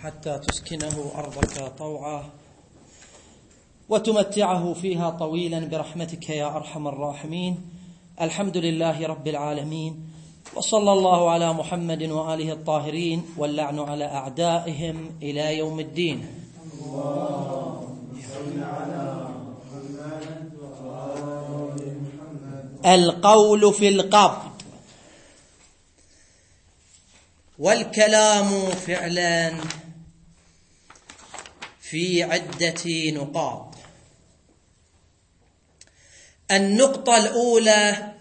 حتى تسكنه أرضك طوعا وتمتعه فيها طويلا برحمتك يا أرحم الراحمين. الحمد لله رب العالمين، وصلى الله على محمد وآله الطاهرين، واللعن على أعدائهم إلى يوم الدين. القول في القبض والكلام فعلا في عدة نقاط. النقطة الأولى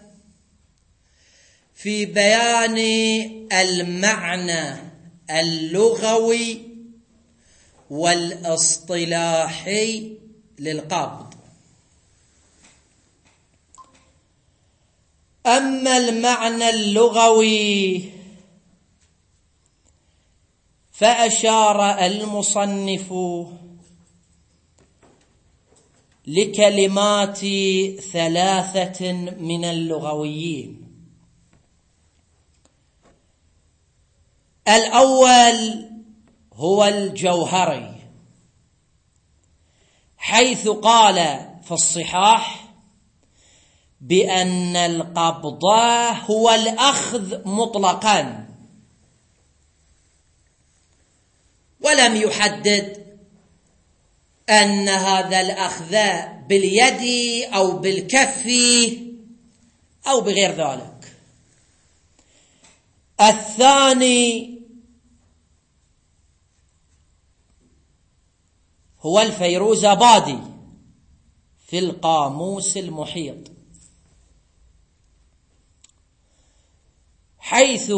في بيان المعنى اللغوي والاصطلاحي للقبض. أما المعنى اللغوي فأشار المصنف لكلمات ثلاثة من اللغويين. الأول هو الجوهري، حيث قال في الصحاح بأن القبض هو الأخذ مطلقا، ولم يحدد أن هذا الأخذ باليد أو بالكف أو بغير ذلك. الثاني هو الفيروزابادي في القاموس المحيط، حيث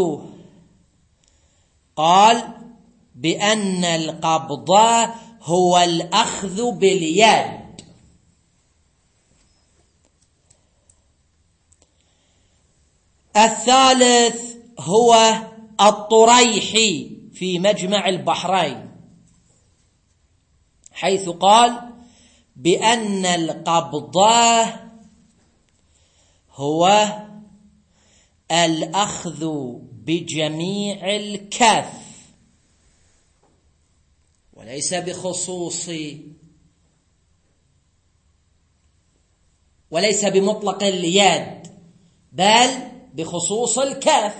قال بأن القبض هو الأخذ باليد. الثالث هو الطريحي في مجمع البحرين، حيث قال بأن القبض هو الأخذ بجميع الكف وليس بخصوص وليس بمطلق اليد، بل بخصوص الكف.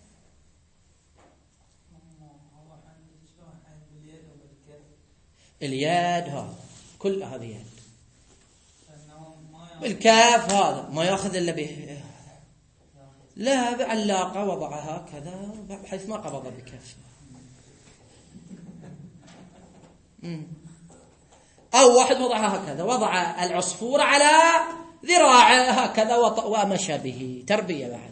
اليد هذا كل هذه يد، بالكاف هذا ما يأخذ إلا به، لا بعلاقة وضعها كذا بحيث ما قبض بكف، أو واحد وضعها هكذا، وضع العصفور على ذراعه هكذا ومشى به تربية بعد.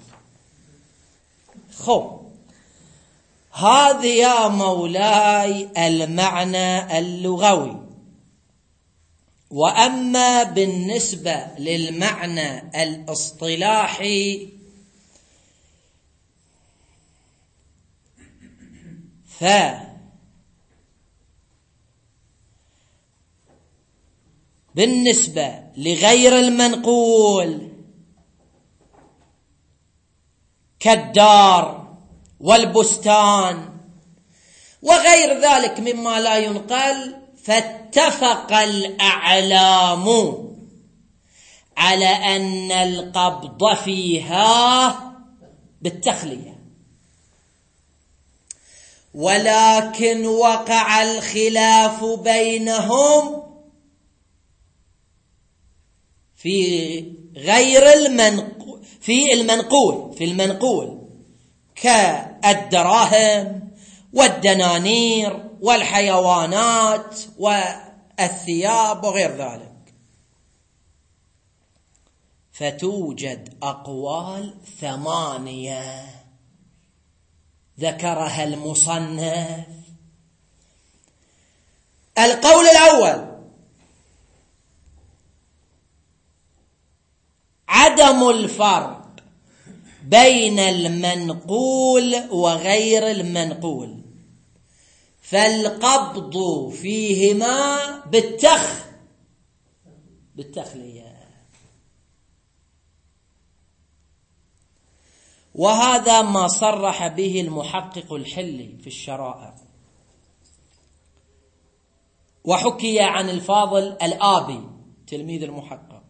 خب هذه يا مولاي المعنى اللغوي. وأما بالنسبة للمعنى الاصطلاحي بالنسبة لغير المنقول كالدار والبستان وغير ذلك مما لا ينقل، فاتفق الأعلام على أن القبض فيها بالتخلية، ولكن وقع الخلاف بينهم في غير المنقول، في المنقول كالدراهم والدنانير والحيوانات والثياب وغير ذلك. فتوجد أقوال 8 ذكرها المصنف. القول الأول عدم الفرق بين المنقول وغير المنقول، فالقبض فيهما بالتخلية. وهذا ما صرح به المحقق الحلي في الشرائع، وحكي عن الفاضل الآبي تلميذ المحقق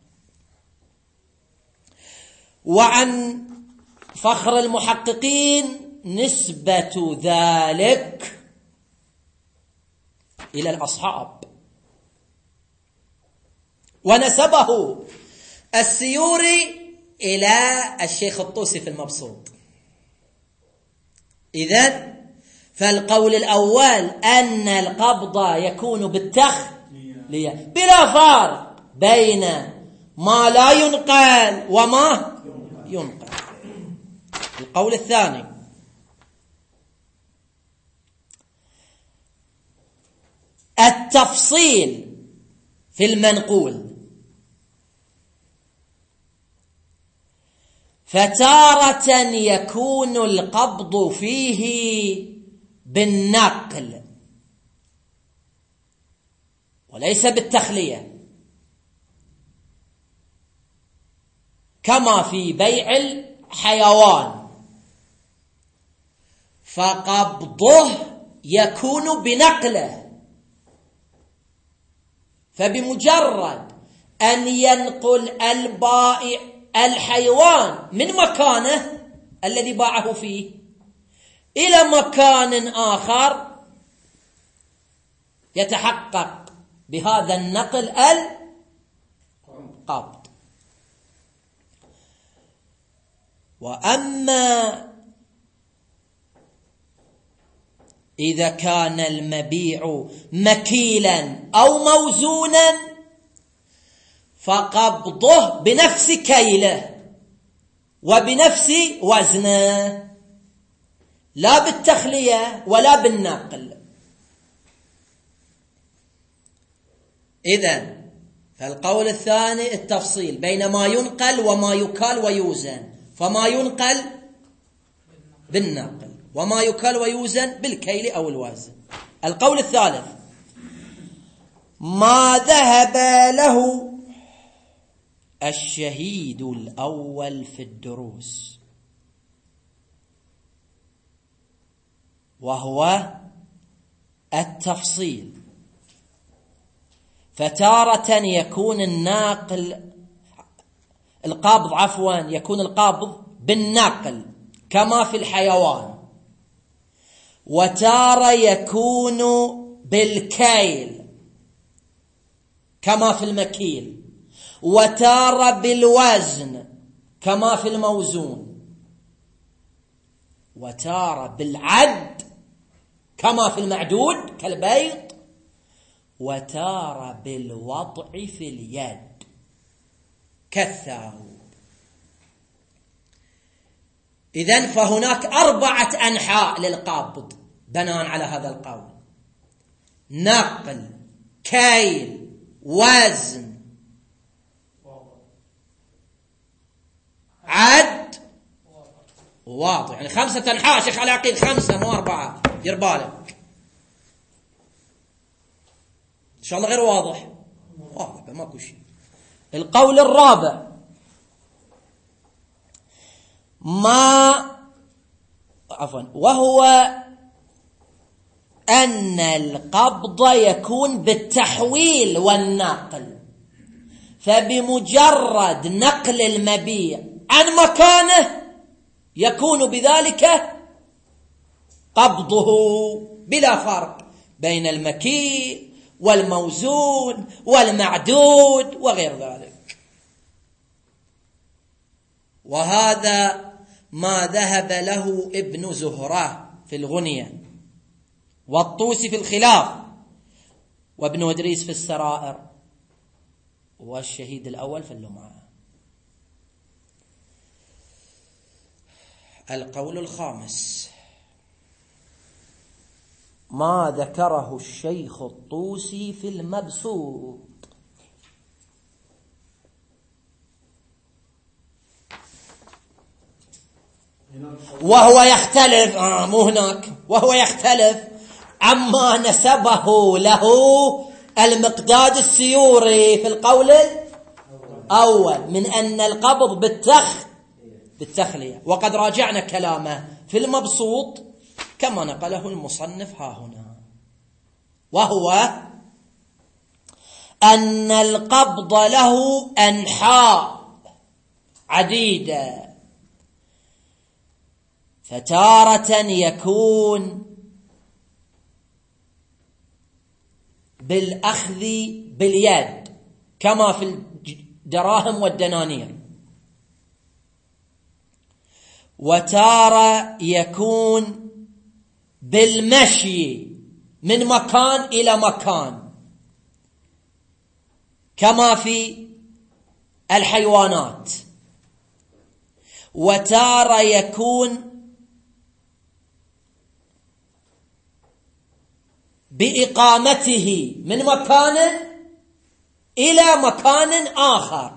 وعن فخر المحققين نسبة ذلك إلى الأصحاب، ونسبه السيوري إلى الشيخ الطوسي في المبسوط. إذن فالقول الأول أن القبض يكون بالتخلية بلا فرق بين ما لا ينقل وما ينقل. القول الثاني التفصيل في المنقول، فتارة يكون القبض فيه بالنقل وليس بالتخلية، كما في بيع الحيوان فقبضه يكون بنقله، فبمجرد أن ينقل البائع الحيوان من مكانه الذي باعه فيه إلى مكان آخر يتحقق بهذا النقل القبض. وأما إذا كان المبيع مكيلا أو موزونا فقبضه بنفس كيله وبنفس وزنه، لا بالتخلية ولا بالنقل. إذن فالقول الثاني التفصيل بين ما ينقل وما يكال ويوزن، فما ينقل بالنقل وما يكال ويوزن بالكيل أو الوزن. القول الثالث ما ذهب له الشهيد الأول في الدروس، وهو التفصيل، فتارة يكون يكون القابض بالنقل كما في الحيوان، وتارة يكون بالكيل كما في المكيل، وتارة بالوزن كما في الموزون، وتارة بالعد كما في المعدود كالبيض، وتارة بالوضع في اليد كالثوب. إذن فهناك 4 أنحاء للقبض بناء على هذا القول: نقل، كيل، وزن، عد، واضح. يعني 5 أنحاء شيخ العقيل، 5 مو 4. دير بالك إن شاء الله غير واضح. واضح ماكو شيء. القول الرابع وهو أن القبض يكون بالتحويل والنقل، فبمجرد نقل المبيع عن مكانه يكون بذلك قبضه بلا فرق بين المكيل والموزون والمعدود وغير ذلك. وهذا ما ذهب له ابن زهرة في الغنية، والطوسي في الخلاف، وابن إدريس في السرائر، والشهيد الأول في اللمعة. القول الخامس ما ذكره الشيخ الطوسي في المبسوط، وهو يختلف مو هناك، وهو يختلف عما نسبه له المقداد السيوري في القول الأول من أن القبض بالتخلية، وقد راجعنا كلامه في المبسوط كما نقله المصنف ها هنا، وهو أن القبض له أنحاء عديدة، فتارة يكون بالأخذ باليد كما في الدراهم والدنانير، وتارة يكون بالمشي من مكان إلى مكان كما في الحيوانات، وتارة يكون بإقامته من مكان إلى مكان آخر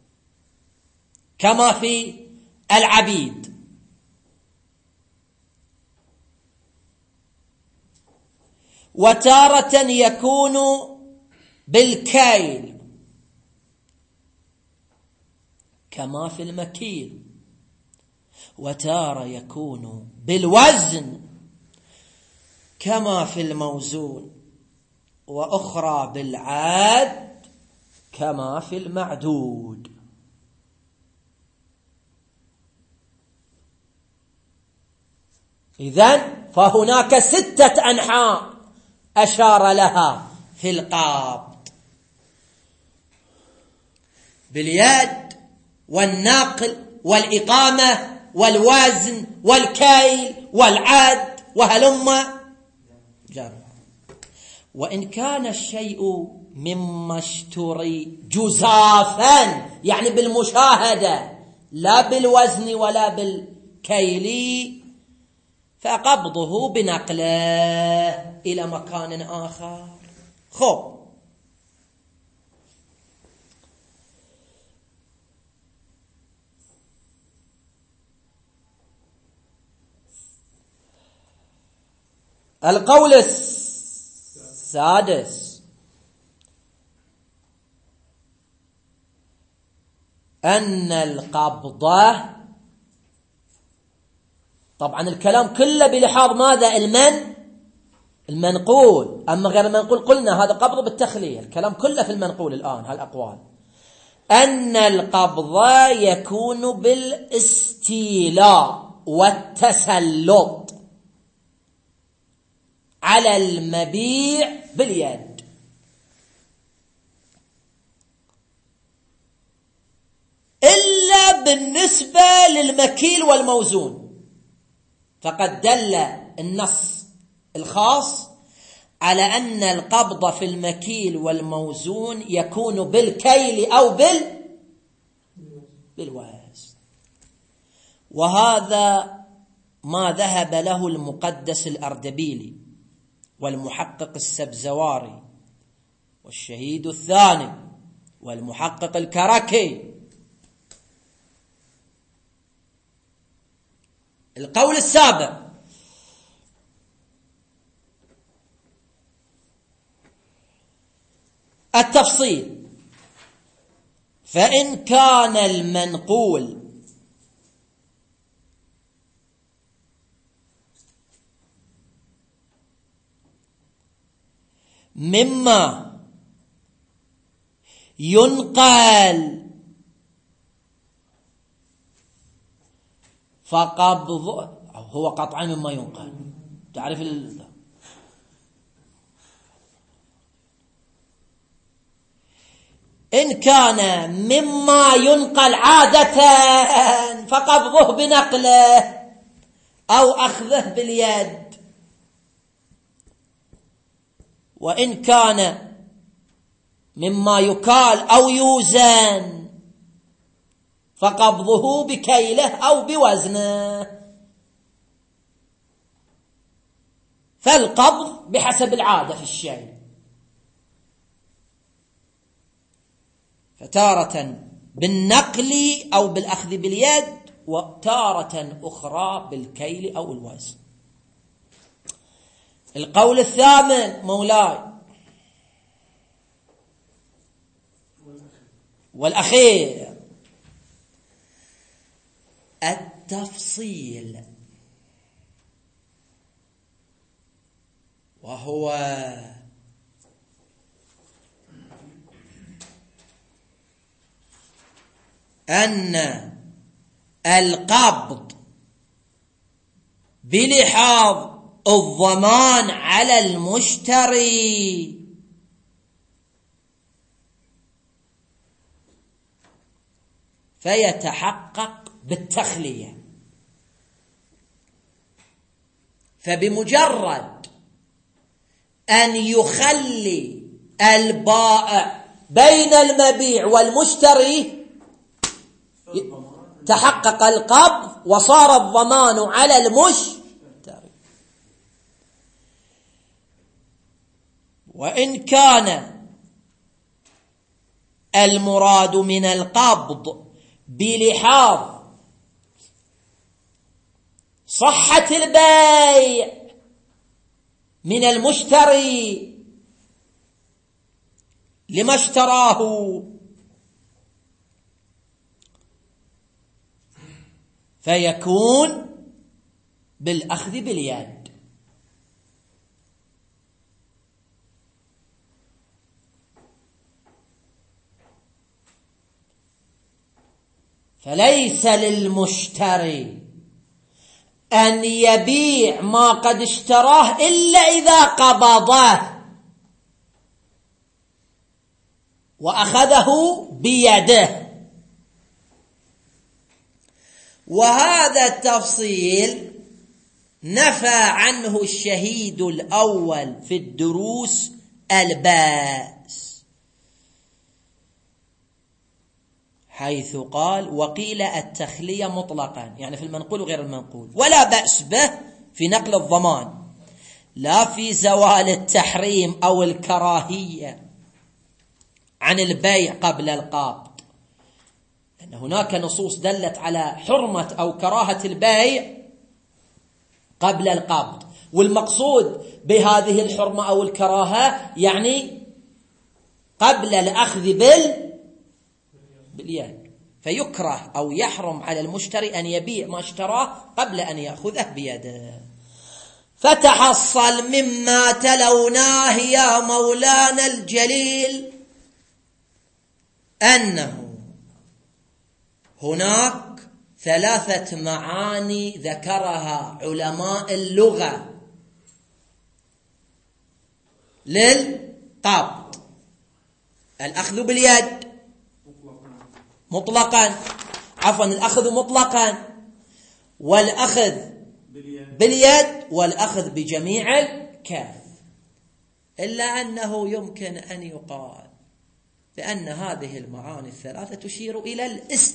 كما في العبيد. وتارة يكون بالكيل كما في المكيل، وتارة يكون بالوزن كما في الموزون، وأخرى بالعد كما في المعدود. إذن فهناك 6 أنحاء أشار لها في القبض: باليد والنقل والإقامة والوزن والكيل والعد وهلم جر. وإن كان الشيء مما اشتري جزافا، يعني بالمشاهدة لا بالوزن ولا بالكيل، فقبضه بنقله إلى مكان آخر. خب، القول السادس: أن القبضة، طبعا الكلام كله بلحاظ ماذا؟ المنقول. أما غير المنقول قلنا هذا قبض بالتخلية، الكلام كله في المنقول الآن هالأقوال. أن القبض يكون بالاستيلاء والتسلط على المبيع باليد، إلا بالنسبة للمكيل والموزون، فقد دل النص الخاص على أن القبض في المكيل والموزون يكون بالكيل أو بالوزن. وهذا ما ذهب له المقدس الأردبيلي والمحقق السبزواري والشهيد الثاني والمحقق الكركي. القول السابع: التفصيل. فإن كان المنقول مما ينقل فقبض، هو قطعا مما ينقل، تعرف إن كان مما ينقل عادة فقبضه بنقله أو أخذه باليد، وإن كان مما يكال أو يوزن فقبضه بكيله أو بوزنه. فالقبض بحسب العادة في الشيء، فتارة بالنقل أو بالأخذ باليد، وتارة أخرى بالكيل أو الوزن. القول الثامن مولاي والأخير: التفصيل، وهو أن القبض بلحاظ الضمان على المشتري فيتحقق بالتخلية. فبمجرد أن يخلي البائع بين المبيع والمشتري تحقق القبض وصار الضمان على المشتري. وإن كان المراد من القبض بلحاظ صحة البيع من المشتري لما اشتراه، فيكون بالأخذ باليد. فليس للمشتري أن يبيع ما قد اشتراه إلا إذا قبضه وأخذه بيده. وهذا التفصيل نفى عنه الشهيد الأول في الدروس الباس، حيث قال: وقيل التخلية مطلقا، يعني في المنقول وغير المنقول، ولا بأس به في نقل الضمان، لا في زوال التحريم أو الكراهية عن البيع قبل القبض، لأن هناك نصوص دلت على حرمة أو كراهة البيع قبل القبض، والمقصود بهذه الحرمة أو الكراهة يعني قبل الأخذ باليد. فيكره أو يحرم على المشتري أن يبيع ما اشتراه قبل أن يأخذه بيده. فتحصل مما تلوناه يا مولانا الجليل أنه هناك 3 معاني ذكرها علماء اللغة للقبض: الأخذ باليد مطلقا، الأخذ مطلقا، والأخذ باليد، والأخذ بجميع الكف. إلا أنه يمكن أن يقال بأن هذه المعاني الثلاثة تشير إلى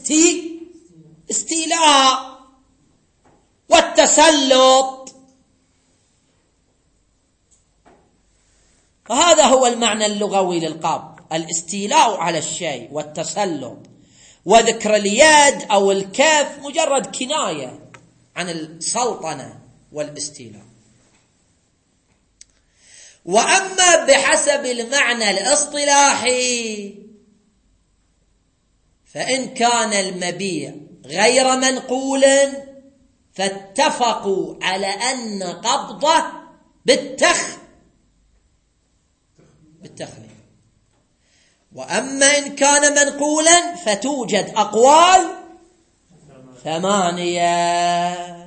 الاستيلاء والتسلط، فهذا هو المعنى اللغوي للقبض: الاستيلاء على الشيء والتسلط، وذكر اليد أو الكف مجرد كناية عن السلطنة والاستيلاء. وأما بحسب المعنى الاصطلاحي فإن كان المبيع غير منقول فاتفقوا على أن قبضه بالتخلية. وأما إن كان منقولا فتوجد أقوال 8.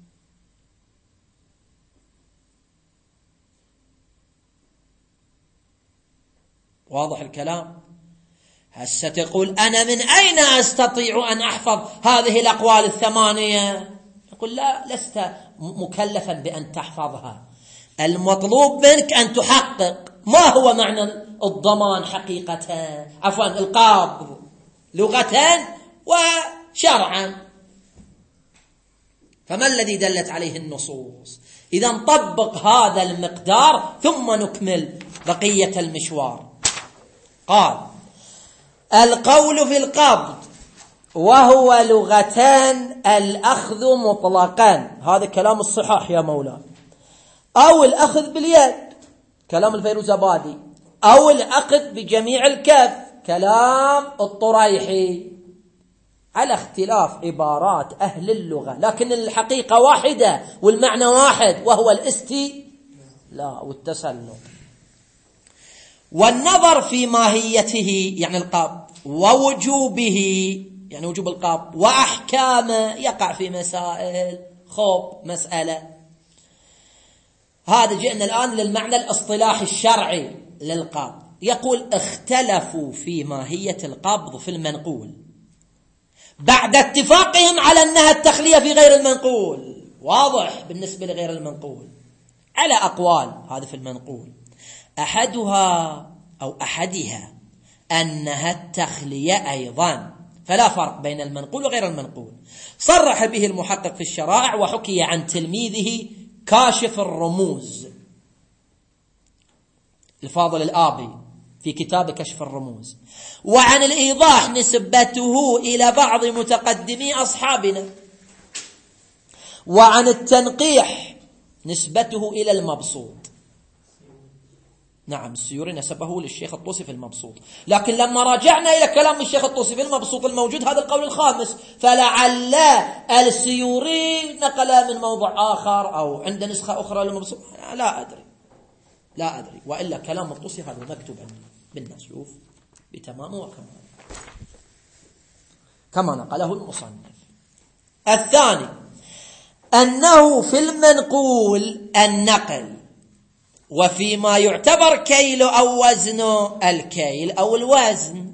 واضح الكلام؟ هسه تقول أنا من أين أستطيع أن أحفظ هذه الأقوال 8؟ يقول لا، لست مكلفا بأن تحفظها، المطلوب منك أن تحقق ما هو معنى الضمان حقيقة، القبض لغة وشرعا، فما الذي دلت عليه النصوص؟ إذا نطبق هذا المقدار ثم نكمل بقية المشوار. قال: القول في القبض وهو لغتان: الأخذ مطلقا، هذا كلام الصحاح يا مولانا، أو الأخذ باليد كلام الفيروزابادي، أو الأخذ بجميع الكف كلام الطريحي، على اختلاف عبارات أهل اللغة، لكن الحقيقة واحدة والمعنى واحد، وهو الاستيلاء والتسلط. والنظر في ماهيته يعني القبض ووجوبه يعني وجوب القبض، وأحكامه يقع في مسائل. مسألة هذا جئنا الآن للمعنى الاصطلاحي الشرعي للقبض. يقول اختلفوا في ماهية القبض في المنقول بعد اتفاقهم على أنها التخلية في غير المنقول. واضح بالنسبة لغير المنقول على أقوال. هذا في المنقول أحدها أنها التخلية أيضا، فلا فرق بين المنقول وغير المنقول. صرح به المحقق في الشرائع، وحكي عن تلميذه كاشف الرموز الفاضل الآبي في كتاب كشف الرموز، وعن الإيضاح نسبته إلى بعض متقدمي أصحابنا، وعن التنقيح نسبته إلى المبسوط. نعم السيوري نسبه للشيخ الطوسي في المبسوط، لكن لما راجعنا إلى كلام الشيخ الطوسي في المبسوط الموجود هذا القول الخامس، فلعل السيوري نقل من موضع آخر أو عند نسخة أخرى للمبسوط، لا أدري. وإلا كلام الطوسي هذا مكتوب عندي بالناس، شوف بتمامه وكماله كما نقله المصنف. الثاني أنه في المنقول النقل، وفيما يعتبر كيل أو وزنه الكيل أو الوزن.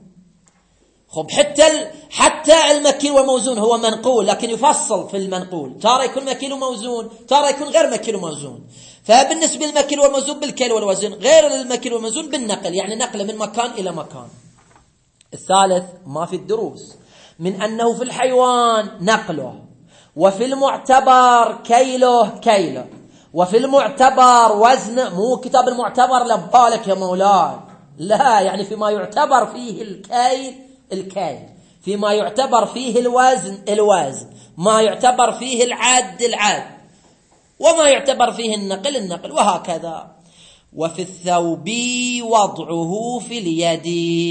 حتى المكيل وموزون هو منقول، لكن يفصل في المنقول، ترى يكون مكيل وموزون، ترى يكون غير مكيل وموزون. فبالنسبة للمكيل والموزون بالكيل والوزن، غير المكيل والموزون بالنقل، يعني نقل من مكان إلى مكان. الثالث ما في الدروس من أنه في الحيوان نقله، وفي المعتبر كيله، وفي المعتبر وزن. مو كتاب المعتبر لبالك يا مولاي، لا، يعني فيما يعتبر فيه الكيل، فيما يعتبر فيه الوزن، ما يعتبر فيه العد، وما يعتبر فيه النقل، وهكذا. وفي الثوب وضعه في اليد.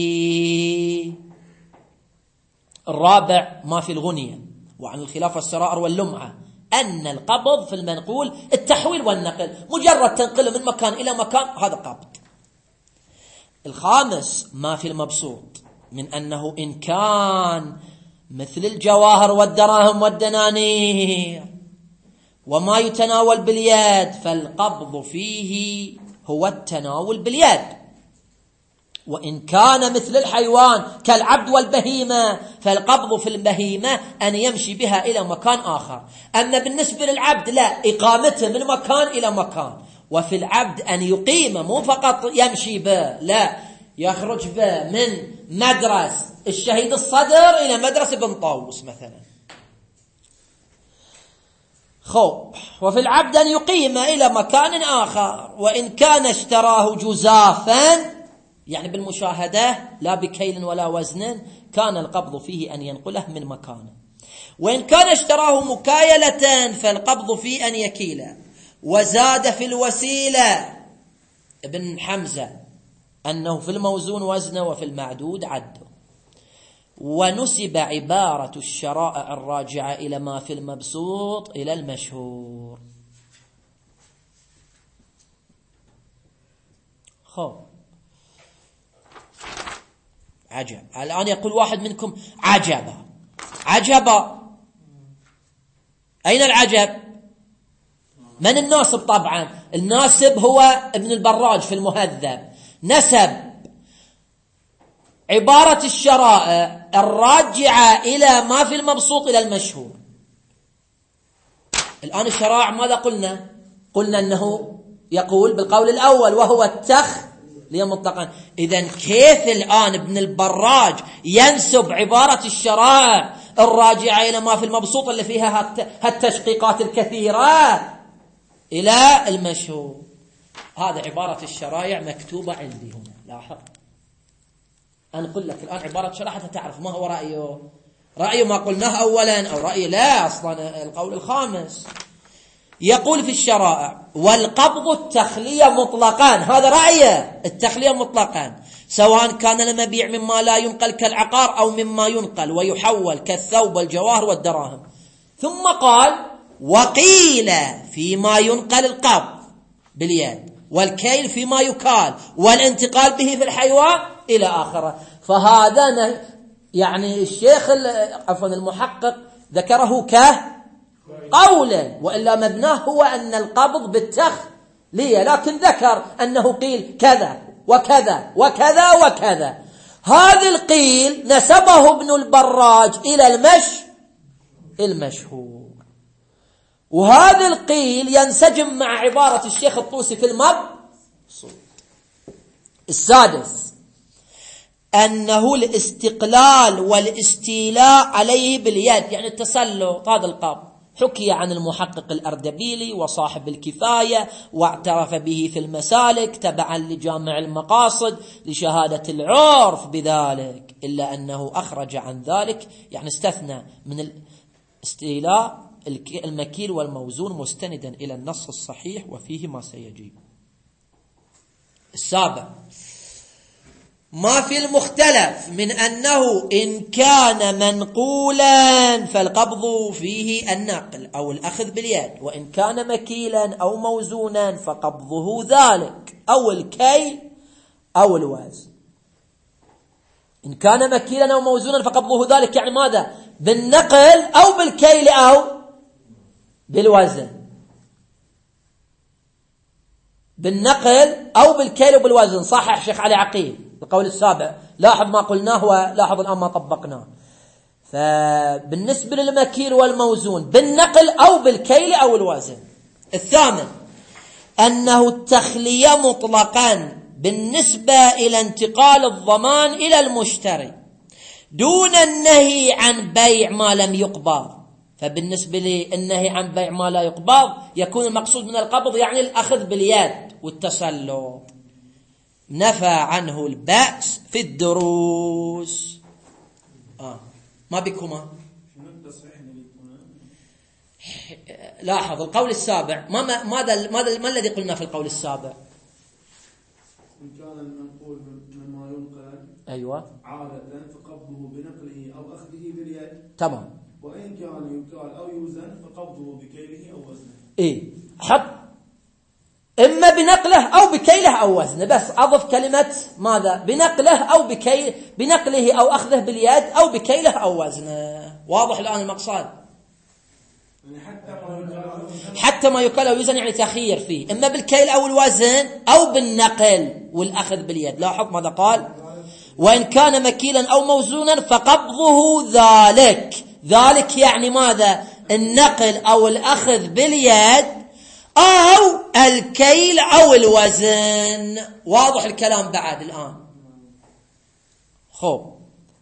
الرابع ما في الغنية، وعن الخلاف والسرائر واللمعة أن القبض في المنقول التحويل والنقل، مجرد تنقله من مكان إلى مكان، هذا قبض. الخامس ما في المبسوط من أنه إن كان مثل الجواهر والدراهم والدنانير وما يتناول باليد، فالقبض فيه هو التناول باليد. وإن كان مثل الحيوان كالعبد والبهيمة، فالقبض في البهيمة أن يمشي بها إلى مكان آخر. أما بالنسبة للعبد لا، إقامته من مكان إلى مكان. وفي العبد أن يقيم، مو فقط يمشي به، لا، يخرج به من مدرسة الشهيد الصدر إلى مدرسة بن طاووس مثلا. وفي العبد أن يقيم إلى مكان آخر. وإن كان اشتراه جزافا، يعني بالمشاهدة لا بكيل ولا وزن، كان القبض فيه أن ينقله من مكانه. وإن كان اشتراه مكايلة، فالقبض فيه أن يكيل. وزاد في الوسيلة ابن حمزة أنه في الموزون وزنه وفي المعدود عده. ونسب عبارة الشرائع الراجعة إلى ما في المبسوط إلى المشهور. عجب. الآن يقول واحد منكم عجبا. أين العجب؟ من الناسب؟ طبعا الناسب هو ابن البراج في المهذب، نسب عبارة الشرائع الراجعة إلى ما في المبسوط إلى المشهور. الآن الشرائع ماذا قلنا؟ قلنا أنه يقول بالقول الأول وهو التخلية مطلقا. إذن كيف الآن ابن البراج ينسب عبارة الشرائع الراجعة إلى ما في المبسوط اللي فيها هالتشقيقات الكثيرة إلى المشهور؟ هذا عبارة الشرائع مكتوبة عندي هنا، لاحظ. أنقل لك الآن عبارة الشرائع حتى تعرف ما هو رأيه ما قلناه أولا، أو رأيه لا، أصلا القول الخامس. يقول في الشرائع: والقبض التخلية مطلقا. هذا رأيه، التخلية مطلقا، سواء كان المبيع مما لا ينقل كالعقار أو مما ينقل ويحول كالثوب والجواهر والدراهم. ثم قال: وقيل فيما ينقل القبض باليد، والكيل فيما يكال، والانتقال به في الحيوان، إلى آخره. فهذا يعني الشيخ عفوا المحقق ذكره كقولا، وإلا مبناه هو أن القبض بالتخلية، لكن ذكر أنه قيل كذا وكذا وكذا وكذا. هذا القيل نسبه ابن البراج إلى المشهور، وهذا القيل ينسجم مع عبارة الشيخ الطوسي في المبسوط. السادس أنه الاستقلال والاستيلاء عليه باليد، يعني التسلط، هذا القبض حكي عن المحقق الأردبيلي وصاحب الكفاية، واعترف به في المسالك تبعا لجامع المقاصد لشهادة العرف بذلك، إلا أنه أخرج عن ذلك، يعني استثنى من الاستيلاء المكيل والموزون مستندا إلى النص الصحيح وفيه ما سيجيب. السابع ما في المختلف من أنه إن كان منقولا فالقبض فيه النقل أو الأخذ باليد، وإن كان مكيلا أو موزونا فقبضه ذلك أو الكيل أو الوزن. إن كان مكيلا أو موزونا فقبضه ذلك، يعني ماذا؟ بالنقل أو بالكيل أو بالوزن، بالنقل أو بالكيل أو بالوزن. صحح شيخ علي عقيل القول السابع، لاحظ ما قلناه ولاحظ الآن ما طبقناه. فبالنسبة للمكيل والموزون بالنقل أو بالكيل أو الوزن. الثامن أنه التخلية مطلقا بالنسبة إلى انتقال الضمان إلى المشتري دون النهي عن بيع ما لم يقبض. فبالنسبة للنهي عن بيع ما لا يقبض يكون المقصود من القبض يعني الأخذ باليد والتسلط. نفى عنه البأس في الدروس. ما بكما لاحظ القول السابع، ما الذي قلنا في القول السابع؟ إن كان المنقول مما ينقل أيوة عادة فقبضه بنقله أو أخذه باليد. تمام. وإن كان يقال أو يوزن فقبضه بكيله أو وزنه. إيه حط إما بنقله أو بكيله أو وزنه، بس أضف كلمة ماذا؟ بنقله أو بنقله أو أخذه باليد أو بكيله أو وزنه. واضح الآن المقصد؟ حتى ما يقال أو يوزن يعني تخير فيه، إما بالكيل أو الوزن أو بالنقل والأخذ باليد. لاحظ ماذا قال؟ وإن كان مكيلا أو موزونا فقبضه ذلك يعني ماذا؟ النقل أو الأخذ باليد أو الكيل أو الوزن. واضح الكلام بعد الآن؟ خب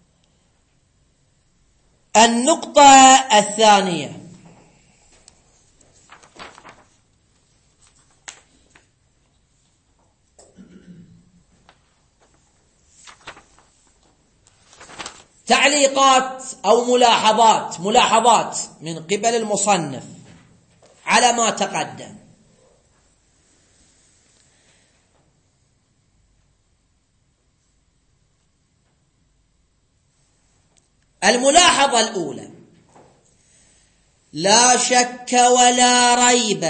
النقطة الثانية تعليقات أو ملاحظات من قبل المصنف على ما تقدم. الملاحظة الأولى: لا شك ولا ريب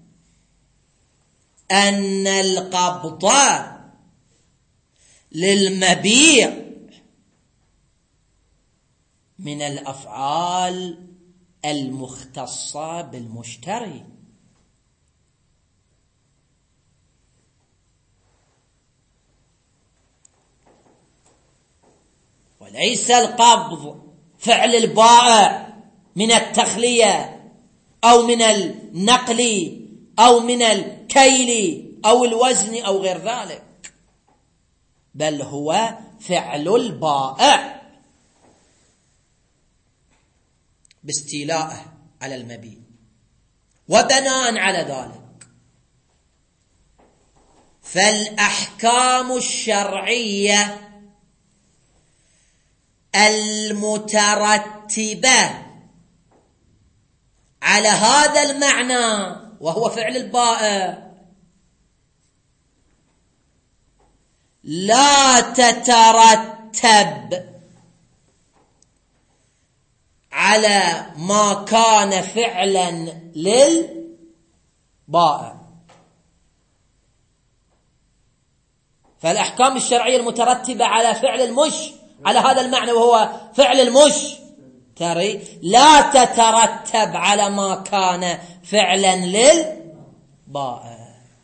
أن القبض للمبيع من الأفعال المختصة بالمشتري، وليس القبض فعل البائع من التخلية أو من النقل أو من الكيل أو الوزن أو غير ذلك، بل هو فعل البائع باستيلائه على المبيع. وبناء على ذلك فالأحكام الشرعية المترتبة على هذا المعنى وهو فعل البائع لا تترتب على ما كان فعلا للبائع. فالأحكام الشرعية المترتبة على فعل على هذا المعنى وهو فعل المشتري، لا تترتب على ما كان فعلا للبائع.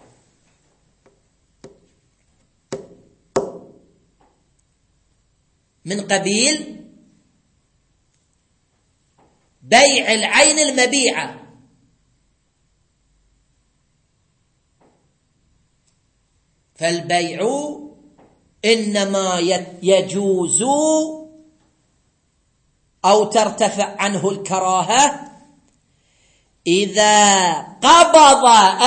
من قبيل بيع العين المبيعة، فالبيع إنما يجوز أو ترتفع عنه الكراهة إذا قبض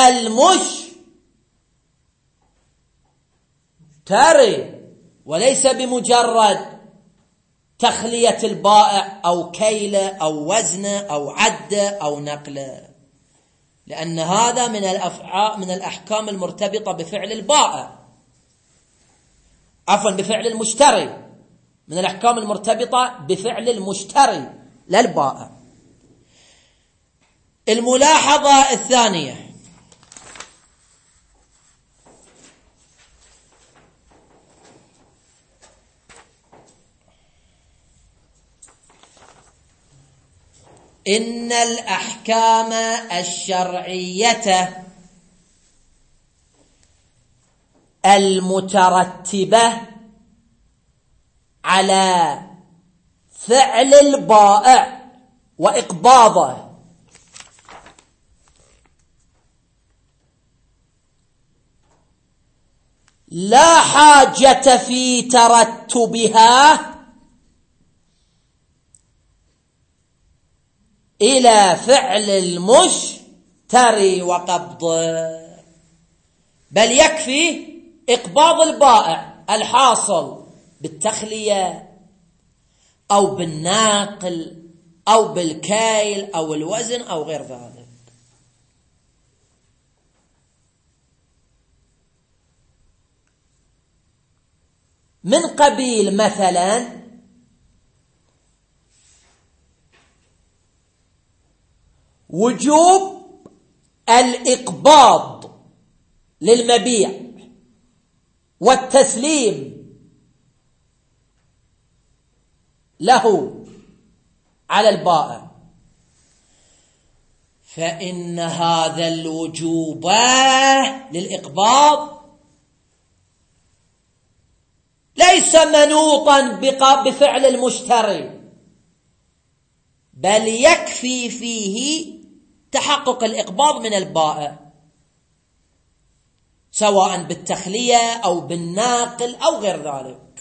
المشتري، وليس بمجرد تخلية البائع أو كيله أو وزنه أو عده أو نقله، لأن هذا من الأحكام المرتبطة بفعل البائع، عفوا بفعل المشتري، من الأحكام المرتبطة بفعل المشتري للبائع. الملاحظة الثانية: إن الأحكام الشرعية المترتبة على فعل البائع وإقباضه لا حاجة في ترتبها إلى فعل المشتري وقبضه، بل يكفي إقباض البائع الحاصل بالتخلية أو بالناقل أو بالكيل أو الوزن أو غير ذلك. من قبيل مثلا وجوب الإقباض للمبيع والتسليم له على البائع، فإن هذا الوجوب للإقباض ليس منوطا بفعل المشتري، بل يكفي فيه تحقق الإقباض من البائع، سواء بالتخلية أو بالناقل أو غير ذلك.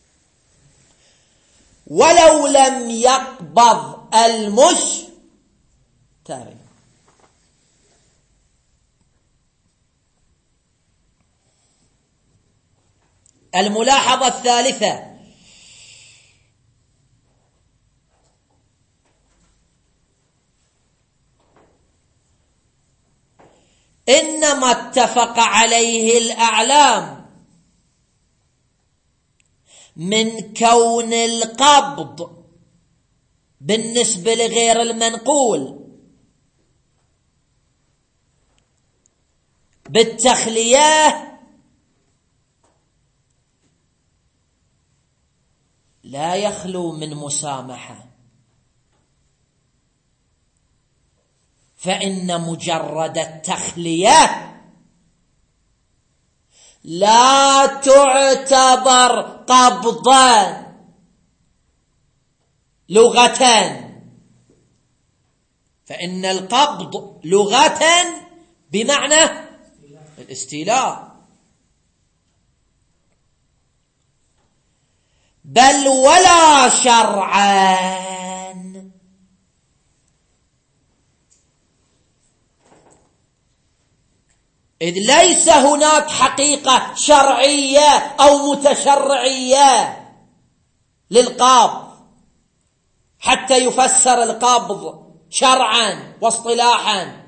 ولو لم يقبض المشتري. الملاحظة الثالثة: إنما اتفق عليه الأعلام من كون القبض بالنسبة لغير المنقول بالتخلية لا يخلو من مسامحة، فإن مجرد التخلية لا تعتبر قبضا لغة، فإن القبض لغة بمعنى الاستيلاء، بل ولا شرعا، إذ ليس هناك حقيقة شرعية أو متشرعية للقبض حتى يفسر القبض شرعا واصطلاحا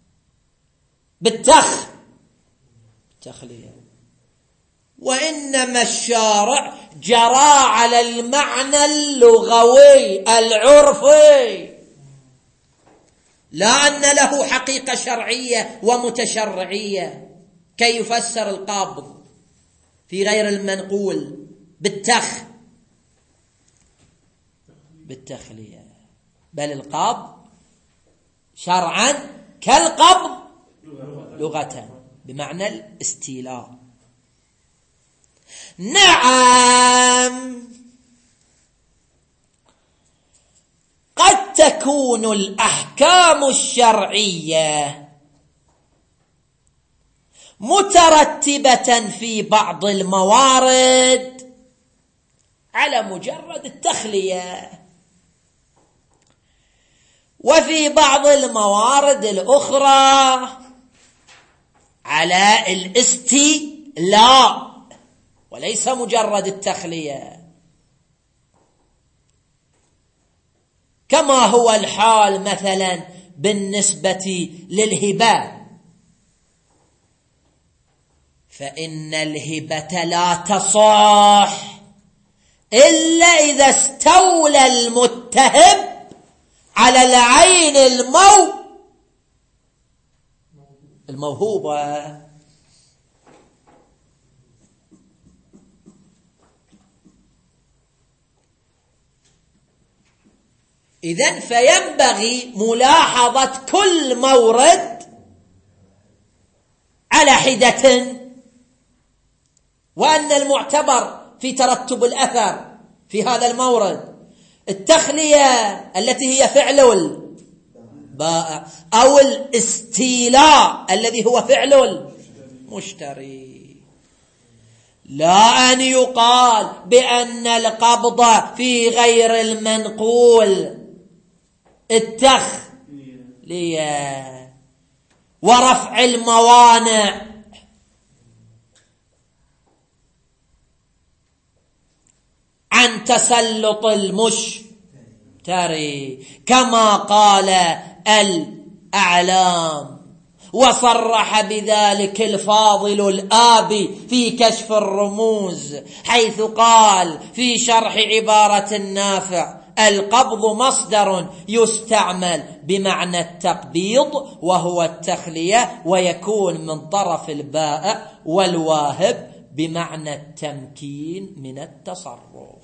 بالتخلية، وإنما الشارع جرى على المعنى اللغوي العرفي، لا أن له حقيقة شرعية ومتشرعية كي يفسر القبض في غير المنقول بالتخلية، بل القبض شرعا كالقبض لغة بمعنى الاستيلاء. نعم، قد تكون الأحكام الشرعية مترتبة في بعض الموارد على مجرد التخلية، وفي بعض الموارد الأخرى على الاستيلاء وليس مجرد التخلية، كما هو الحال مثلا بالنسبة للهبة، فإن الهبة لا تصح إلا إذا استولى المتهم على العين الموهوبة. إذن فينبغي ملاحظة كل مورد على حدة، وأن المعتبر في ترتب الأثر في هذا المورد التخلية التي هي فعل البائع أو الاستيلاء الذي هو فعل المشتري، لا أن يقال بأن القبض في غير المنقول التخلية ورفع الموانع عن تسلط المشتري كما قال الأعلام، وصرح بذلك الفاضل الآبي في كشف الرموز حيث قال في شرح عبارة النافع: القبض مصدر يستعمل بمعنى التقبيض وهو التخلية، ويكون من طرف البائع والواهب بمعنى التمكين من التصرف.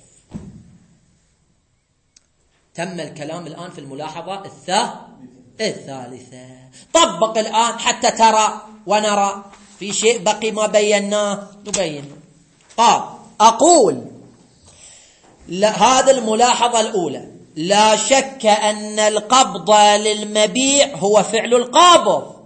تم الكلام الآن في الملاحظة الثالثة. طبق الآن حتى ترى ونرى في شيء بقي ما بيناه نبين. قال: أقول هذه الملاحظة الأولى: لا شك أن القبض للمبيع هو فعل القابض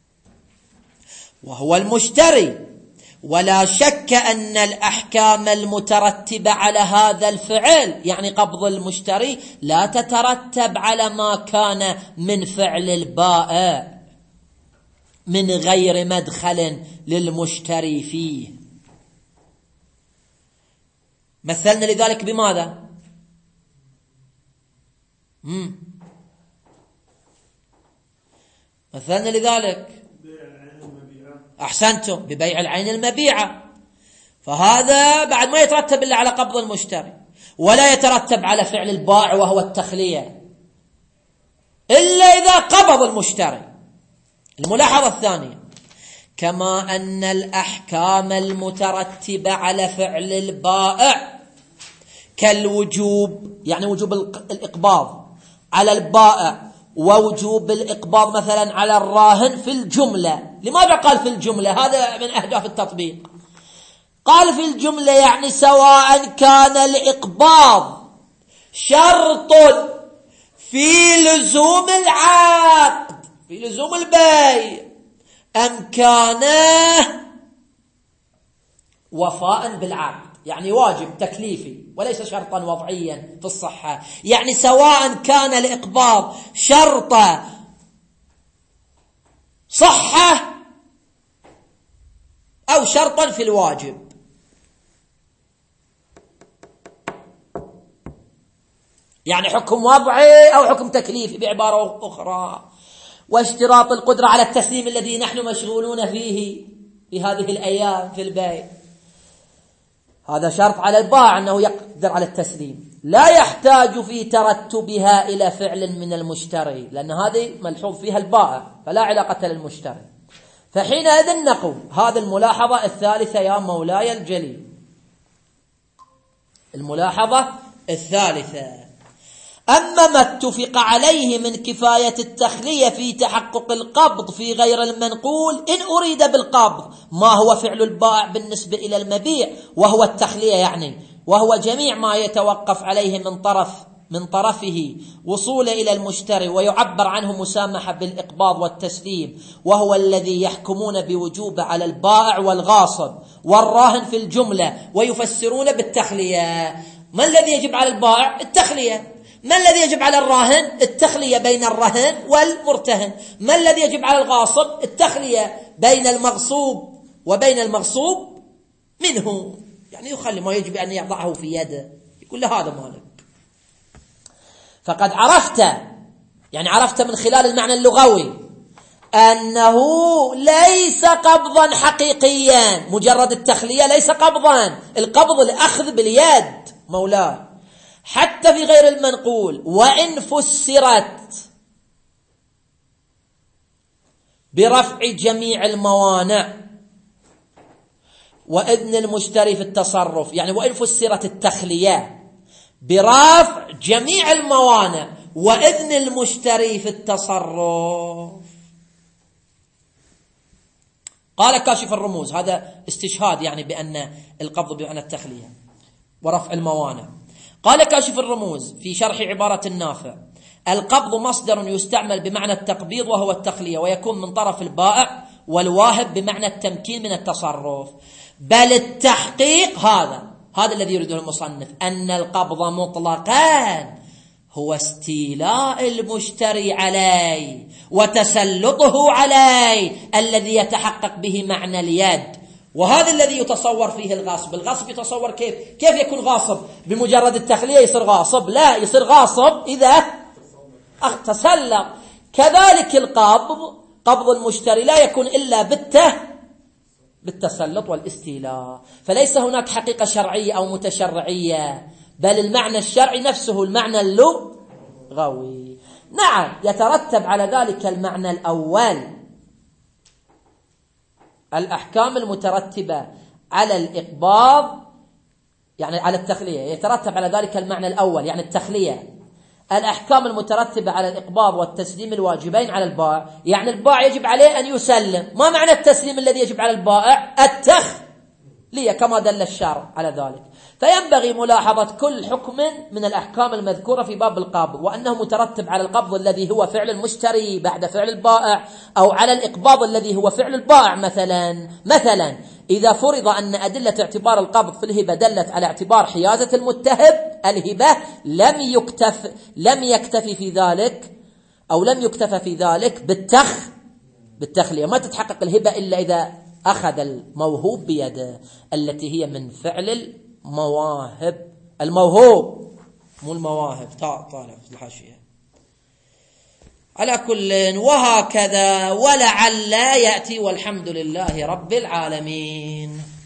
وهو المشتري، ولا شك أن الأحكام المترتبة على هذا الفعل يعني قبض المشتري لا تترتب على ما كان من فعل البائع من غير مدخل للمشتري فيه. مثلنا لذلك بماذا؟ مثلنا لذلك أحسنتم ببيع العين المبيعة، فهذا بعد ما يترتب إلا على قبض المشتري ولا يترتب على فعل البائع وهو التخلية إلا إذا قبض المشتري. الملاحظة الثانية: كما أن الأحكام المترتبة على فعل البائع كالوجوب يعني وجوب الإقباض على البائع ووجوب الإقباض مثلا على الراهن في الجملة. لماذا قال في الجملة؟ هذا من أهداف التطبيق. قال في الجملة يعني سواء كان الإقباض شرط في لزوم العقد في لزوم البيع أم كان وفاء بالعقد يعني واجب تكليفي وليس شرطا وضعيا في الصحة. يعني سواء كان الإقباض شرط صحة أو شرطا في الواجب. يعني حكم وضعي أو حكم تكليفي بعبارة أخرى. واشتراط القدرة على التسليم الذي نحن مشغولون فيه في هذه الأيام في البيع، هذا شرط على البائع أنه يقدر على التسليم، لا يحتاج في ترتبها إلى فعل من المشتري لأن هذه ملحوظ فيها البائع فلا علاقة للمشتري. فحينئذ نقول هذه الملاحظة الثالثة يا مولاي الجليل. الملاحظة الثالثة: أما ما اتفق عليه من كفاية التخلية في تحقق القبض في غير المنقول، إن أريد بالقبض ما هو فعل البائع بالنسبة إلى المبيع وهو التخلية يعني، وهو جميع ما يتوقف عليه من طرفه وصوله إلى المشتري، ويعبر عنه مسامحة بالإقباض والتسليم، وهو الذي يحكمون بوجوبه على البائع والغاصب والراهن في الجملة، ويفسرون بالتخلية. ما الذي يجب على البائع؟ التخلية. ما الذي يجب على الراهن؟ التخلية بين الرهن والمرتهن. ما الذي يجب على الغاصب؟ التخلية بين المغصوب وبين المغصوب منه، يعني يخلي ما يجب أن يضعه في يده، يقول له هذا مالك. فقد عرفت من خلال المعنى اللغوي أنه ليس قبضا حقيقيا، مجرد التخلية ليس قبضا، القبض الأخذ باليد مولاه حتى في غير المنقول، وإن فسرت برفع جميع الموانع وإذن المشتري في التصرف، يعني وإن فسرت التخلية برفع جميع الموانع وإذن المشتري في التصرف. قال كاشف الرموز، هذا استشهاد يعني بأن القبض بمعنى التخلية ورفع الموانع. قال كاشف الرموز في شرح عبارة النافع: القبض مصدر يستعمل بمعنى التقبيض وهو التخلية، ويكون من طرف البائع والواهب بمعنى التمكين من التصرف. بل التحقيق هذا الذي يريده المصنف، أن القبض مطلقا هو استيلاء المشتري عليه وتسلطه عليه الذي يتحقق به معنى اليد، وهذا الذي يتصور فيه الغاصب. الغاصب يتصور كيف يكون غاصب؟ بمجرد التخلية يصير غاصب؟ لا، يصير غاصب إذا تسلط. كذلك قبض المشتري لا يكون إلا بالتسلط والاستيلاء. فليس هناك حقيقة شرعية أو متشرعية، بل المعنى الشرعي نفسه المعنى اللغوي. نعم، يترتب على ذلك المعنى الأول الأحكام المترتبة على الإقباض، يعني على التخلية، يترتب على ذلك المعنى الأول يعني التخلية الأحكام المترتبة على الإقباض والتسليم الواجبين على البائع، يعني البائع يجب عليه أن يسلم. ما معنى التسليم الذي يجب على البائع؟ التخلية كما دل الشرع على ذلك. فينبغي ملاحظة كل حكم من الأحكام المذكورة في باب القبض، وأنه مترتب على القبض الذي هو فعل المشتري بعد فعل البائع، أو على الإقباض الذي هو فعل البائع. مثلا إذا فرض أن أدلة اعتبار القبض في الهبة دلت على اعتبار حيازة المتهب الهبة، لم يكتفي في ذلك أو لم يكتفى في ذلك بالتخلية. ما تتحقق الهبة إلا إذا أخذ الموهوب بيده، التي هي من فعل الموهوب مو المواهب. طالع في الحاشية. على كل، وهكذا ولعل يأتي، والحمد لله رب العالمين.